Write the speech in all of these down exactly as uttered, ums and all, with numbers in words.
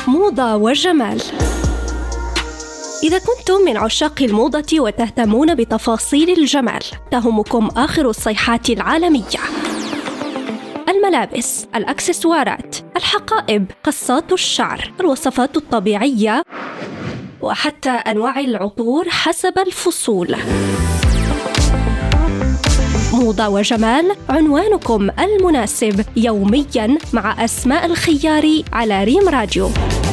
موضة وجمال. إذا كنتم من عشاق الموضة وتهتمون بتفاصيل الجمال، تهمكم آخر الصيحات العالمية: الملابس، الأكسسوارات، الحقائب، قصات الشعر، الوصفات الطبيعية، وحتى أنواع العطور حسب الفصول. موضة وجمال، عنوانكم المناسب يومياً مع أسماء الخياري على ريم راديو.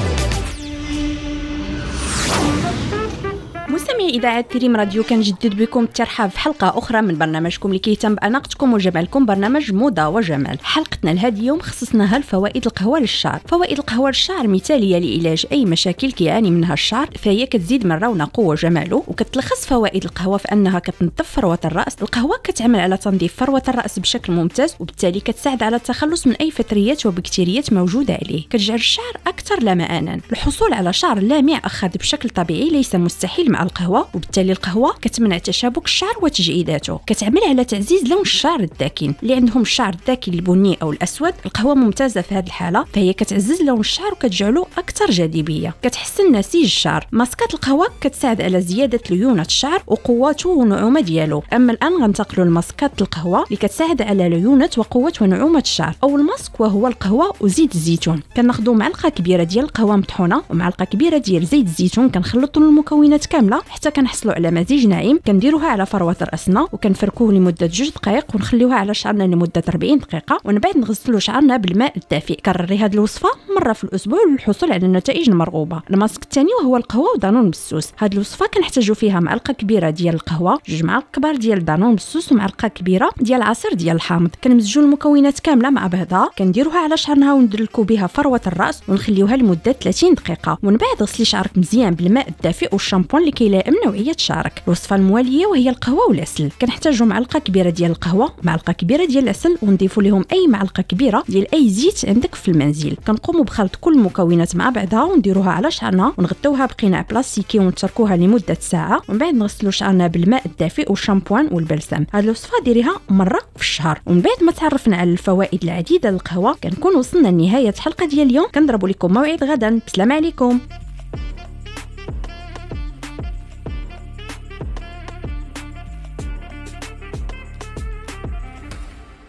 مستمعي إذاعة ريم راديو، كنجدد بكم الترحاب في حلقة أخرى من برنامجكم اللي كيهتم بأناقتكم وجمالكم، برنامج موضة وجمال. حلقتنا لهذا اليوم خصصناها لفوائد القهوة للشعر. فوائد القهوة للشعر مثالية لعلاج أي مشاكل كيعاني منها الشعر، فهي كتزيد من رونقه وجماله. وكتلخص فوائد القهوة في أنها كتنظف فروة الرأس. القهوة كتعمل على تنظيف فروة الرأس بشكل ممتاز، وبالتالي كتساعد على التخلص من أي فطريات وبكتيريات موجودة عليه. كتجعل الشعر أكثر لمعانا. الحصول على شعر لامع أخذ بشكل طبيعي ليس مستحيل مع القهوة، وبالتالي القهوة كتمنع تشابك الشعر وتجعيداته. كتعمل على تعزيز لون الشعر الداكن. اللي عندهم الشعر الداكن البني أو الأسود، القهوة ممتازة في هذه الحالة، فهي كتعزز لون الشعر وكتجعله أكثر جاذبية. كتحسن نسيج الشعر. ماسكات القهوة كتساعد على زيادة ليونة الشعر وقوته ونعومة ديالو. أما الآن غنتقلوا لماسكات القهوة اللي كتساعد على ليونة وقوة ونعومة الشعر. أول ماسك وهو القهوة وزيت الزيتون. كناخذوا معلقة كبيرة ديال القهوة مطحونة ومعلقة كبيرة ديال زيت الزيتون، كنخلطوا المكونات كاملة حتى كنحصلوا على مزيج ناعم. كنديروها على فروة رأسنا وكنفركوه لمدة جوج دقائق ونخليوها على شعرنا لمدة أربعين دقيقة، ومن بعد نغسلوا شعرنا بالماء الدافئ. كرري هذه الوصفة مرة في الأسبوع للحصول على النتائج المرغوبة. الماسك الثاني وهو القهوة ودانون بالسوس. هذه الوصفة كنحتاجوا فيها معلقة كبيرة ديال القهوة، جوج معالق كبار ديال دانون بالسوس، ومعلقة كبيرة ديال عصير ديال الحامض. كنمزجوا المكونات كاملة مع بعضها، كنديروها على شعرنا وندلكوا بها فروة الرأس ونخليوها لمدة ثلاثين دقيقة، ومن بعد غسلي شعرك مزيان بالماء الدافئ والشامبون اللي كيلائم نوعية شعرك. الوصفة الموالية وهي القهوة والعسل. كنحتاجوا معلقة كبيرة ديال القهوة، معلقة كبيرة ديال العسل، ونضيفوا لهم أي معلقة كبيرة ديال أي زيت عندك في المنزل. كنقوموا بخلط كل المكونات مع بعضها ونديروها على شعرنا ونغطيوها بقناع بلاستيكي ونتركوها لمدة ساعة، ومن بعد نغسلوا شعرنا بالماء الدافئ والشامبوان والبلسم. هذه الوصفة ديريها مرة في الشهر. ومن بعد ما تعرفنا على الفوائد العديدة للقهوة، كنكون وصلنا لنهاية الحلقة ديال اليوم. كنضرب لكم موعد غدا. بسلام عليكم.